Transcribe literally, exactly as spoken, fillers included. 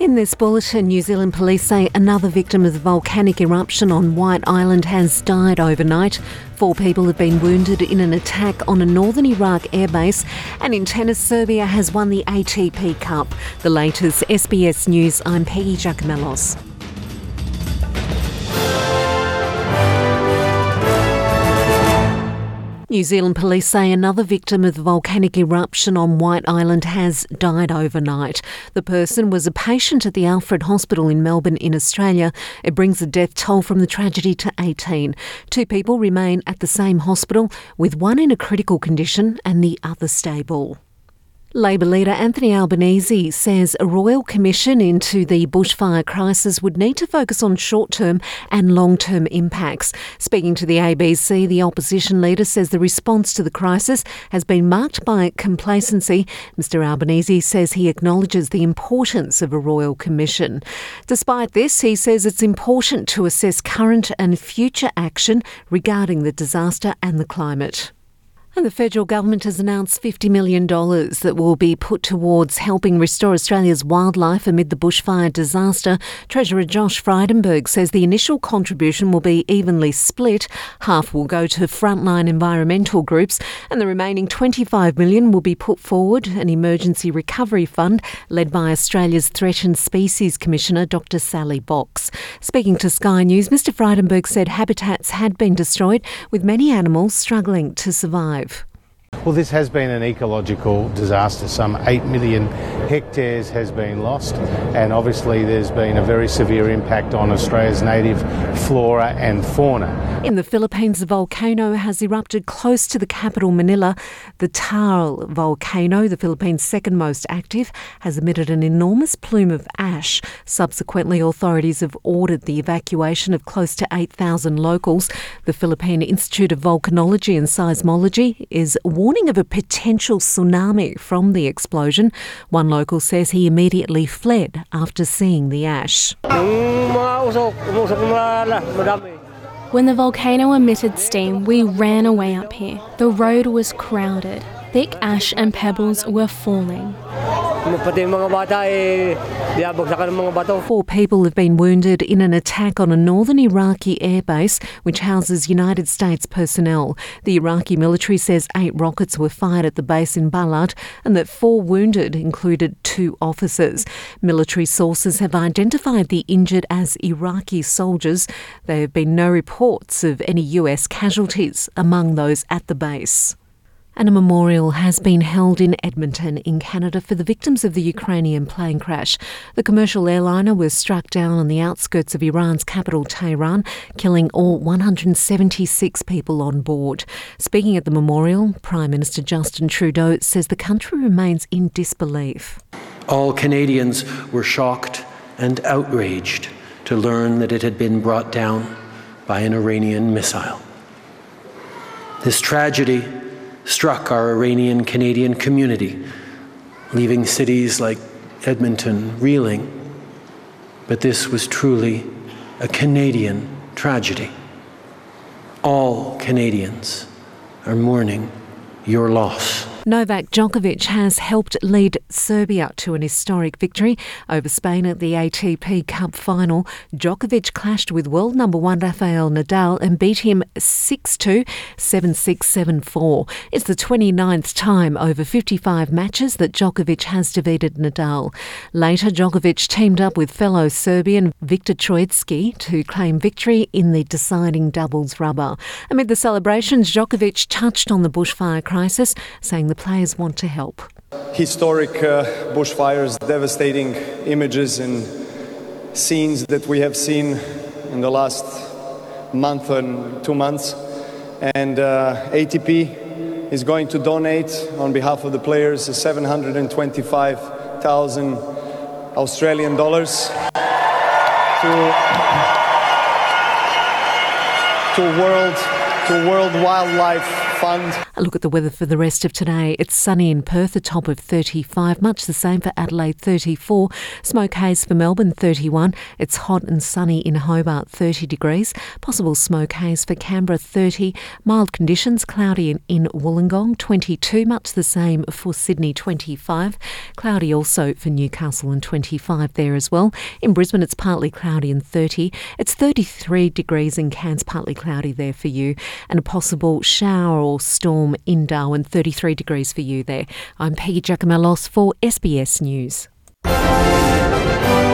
In this bulletin, New Zealand police say another victim of the volcanic eruption on White Island has died overnight. Four people have been wounded in an attack on a northern Iraq airbase. And in tennis, Serbia has won the A T P Cup. The latest S B S News, I'm Peggy Giacomellos. New Zealand police say another victim of the volcanic eruption on White Island has died overnight. The person was a patient at the Alfred Hospital in Melbourne in Australia. It brings the death toll from the tragedy to eighteen. Two people remain at the same hospital, with one in a critical condition and the other stable. Labor leader Anthony Albanese says a royal commission into the bushfire crisis would need to focus on short-term and long-term impacts. Speaking to the A B C, the opposition leader says the response to the crisis has been marked by complacency. Mr Albanese says he acknowledges the importance of a royal commission. Despite this, he says it's important to assess current and future action regarding the disaster and the climate. And the federal government has announced fifty million dollars that will be put towards helping restore Australia's wildlife amid the bushfire disaster. Treasurer Josh Frydenberg says the initial contribution will be evenly split. Half will go to frontline environmental groups and the remaining twenty-five million dollars will be put forward an emergency recovery fund led by Australia's Threatened Species Commissioner Doctor Sally Box. Speaking to Sky News, Mr Frydenberg said habitats had been destroyed, with many animals struggling to survive. Well, this has been an ecological disaster. Some eight million hectares has been lost, and obviously there's been a very severe impact on Australia's native flora and fauna. In the Philippines, a volcano has erupted close to the capital, Manila. The Taal volcano, the Philippines' second most active, has emitted an enormous plume of ash. Subsequently, authorities have ordered the evacuation of close to eight thousand locals. The Philippine Institute of Volcanology and Seismology is warning of a potential tsunami from the explosion. One local says he immediately fled after seeing the ash. When the volcano emitted steam, we ran away up here. The road was crowded. Thick ash and pebbles were falling. Four people have been wounded in an attack on a northern Iraqi airbase which houses United States personnel. The Iraqi military says eight rockets were fired at the base in Balad and that four wounded included two officers. Military sources have identified the injured as Iraqi soldiers. There have been no reports of any U S casualties among those at the base. And a memorial has been held in Edmonton in Canada for the victims of the Ukrainian plane crash. The commercial airliner was struck down on the outskirts of Iran's capital, Tehran, killing all one hundred seventy-six people on board. Speaking at the memorial, Prime Minister Justin Trudeau says the country remains in disbelief. All Canadians were shocked and outraged to learn that it had been brought down by an Iranian missile. This tragedy struck our Iranian-Canadian community, leaving cities like Edmonton reeling. But this was truly a Canadian tragedy. All Canadians are mourning your loss. Novak Djokovic has helped lead Serbia to an historic victory over Spain at the A T P Cup final. Djokovic clashed with world number one Rafael Nadal and beat him six two, seven six, seven four. It's the twenty-ninth time over fifty-five matches that Djokovic has defeated Nadal. Later, Djokovic teamed up with fellow Serbian Viktor Troicki to claim victory in the deciding doubles rubber. Amid the celebrations, Djokovic touched on the bushfire crisis, saying the players want to help. Historic uh, bushfires, devastating images and scenes that we have seen in the last month and two months. And uh, A T P is going to donate on behalf of the players seven hundred twenty-five thousand Australian dollars to, to World to World Wildlife Fund. A look at the weather for the rest of today. It's sunny in Perth, a top of thirty-five. Much the same for Adelaide, thirty-four. Smoke haze for Melbourne, thirty-one. It's hot and sunny in Hobart, thirty degrees. Possible smoke haze for Canberra, thirty. Mild conditions, cloudy in, in Wollongong, twenty-two. Much the same for Sydney, twenty-five. Cloudy also for Newcastle and twenty-five there as well. In Brisbane, it's partly cloudy and thirty. It's thirty-three degrees in Cairns, partly cloudy there for you. And a possible shower or storm in Darwin, thirty-three degrees for you there. I'm Peggy Giacomellos for S B S News.